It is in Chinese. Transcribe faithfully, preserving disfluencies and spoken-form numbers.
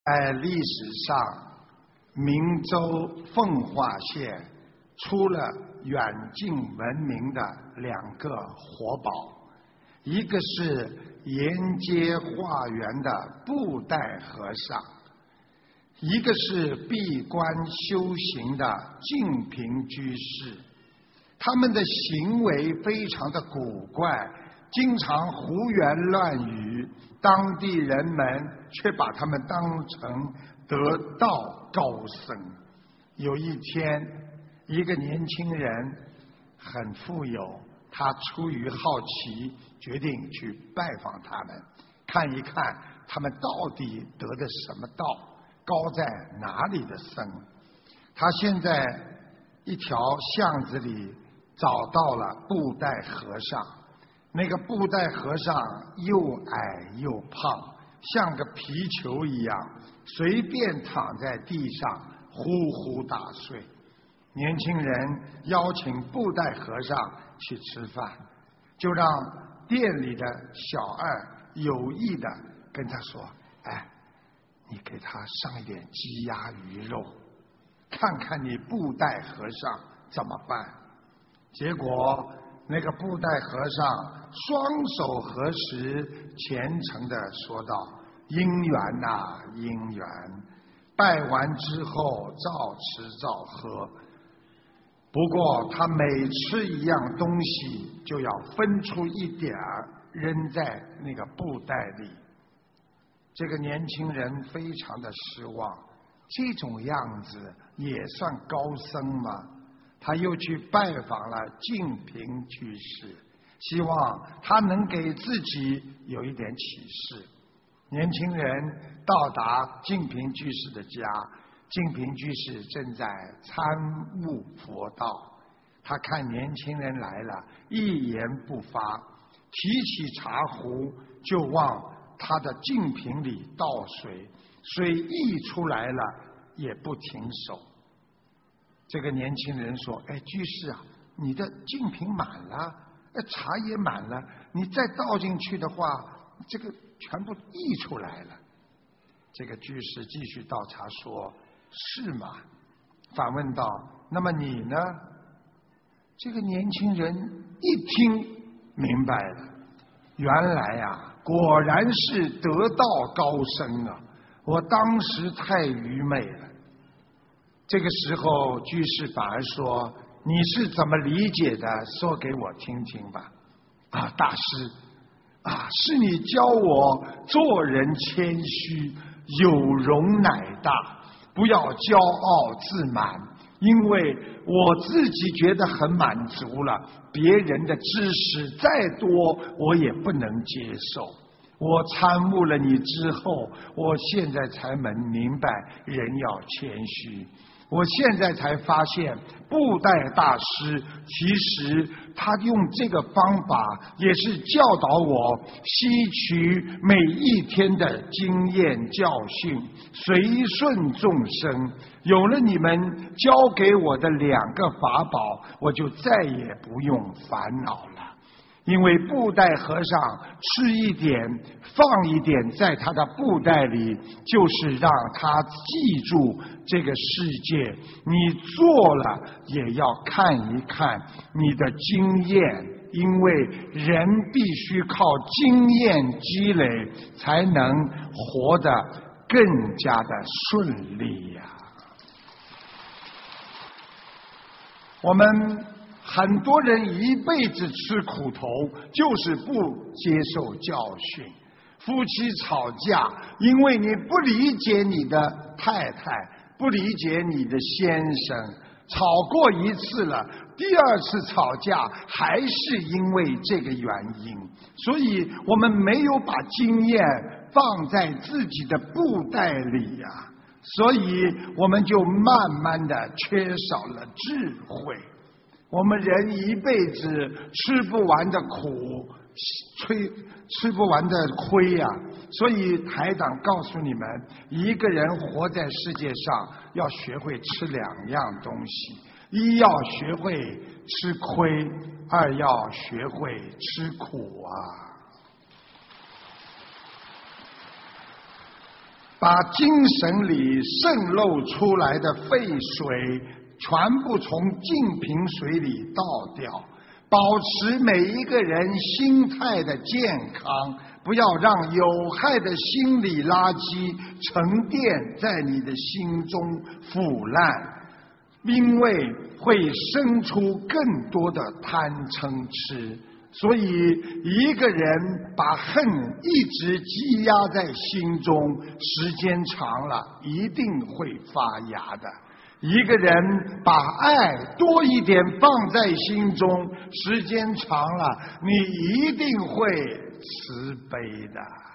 在历史上，明州奉化县出了远近闻名的两个活宝，一个是沿街化缘的布袋和尚，一个是闭关修行的净瓶居士。他们的行为非常的古怪，经常胡言乱语，当地人们却把他们当成得道高僧。有一天，一个年轻人很富有，他出于好奇，决定去拜访他们，看一看他们到底得的什么道，高在哪里的僧。他现在一条巷子里找到了布袋和尚，那个布袋和尚又矮又胖，像个皮球一样，随便躺在地上呼呼大睡。年轻人邀请布袋和尚去吃饭，就让店里的小二有意的跟他说：哎，你给他上一点鸡鸭鱼肉，看看你布袋和尚怎么办。结果那个布袋和尚双手合十，虔诚地说道：因缘呐、啊，因缘，拜完之后照吃照喝。不过他每吃一样东西，就要分出一点儿扔在那个布袋里。这个年轻人非常的失望，这种样子也算高僧吗？他又去拜访了净瓶居士，希望他能给自己有一点启示。年轻人到达净瓶居士的家，净瓶居士正在参悟佛道。他看年轻人来了，一言不发，提起茶壶就往他的净瓶里倒水，水溢出来了也不停手。这个年轻人说：哎，居士啊，你的净瓶满了，茶也满了，你再倒进去的话，这个全部溢出来了。这个居士继续倒茶说：是吗？反问道：那么你呢？这个年轻人一听明白了，原来呀，果然是得道高僧啊，我当时太愚昧了。这个时候居士反而说：你是怎么理解的，说给我听听吧。啊，大师啊，是你教我做人谦虚，有容乃大，不要骄傲自满，因为我自己觉得很满足了，别人的知识再多我也不能接受。我参悟了你之后，我现在才能明白人要谦虚。我现在才发现，布袋大师其实他用这个方法也是教导我吸取每一天的经验教训，随顺众生。有了你们教给我的两个法宝，我就再也不用烦恼了。因为布袋和尚吃一点放一点在他的布袋里，就是让他记住这个世界，你做了也要看一看你的经验，因为人必须靠经验积累才能活得更加的顺利呀、啊。我们很多人一辈子吃苦头，就是不接受教训。夫妻吵架，因为你不理解你的太太，不理解你的先生，吵过一次了，第二次吵架还是因为这个原因。所以我们没有把经验放在自己的布袋里呀、啊，所以我们就慢慢的缺少了智慧。我们人一辈子吃不完的苦，吹吃不完的亏呀、啊！所以台长告诉你们，一个人活在世界上，要学会吃两样东西：一要学会吃亏，二要学会吃苦啊！ 把精神里渗漏出来的废水全部从净瓶水里倒掉，保持每一个人心态的健康，不要让有害的心理垃圾沉淀在你的心中腐烂，因为会生出更多的贪嗔痴。所以一个人把恨一直积压在心中，时间长了一定会发芽的。一个人把爱多一点放在心中，时间长了你一定会慈悲的。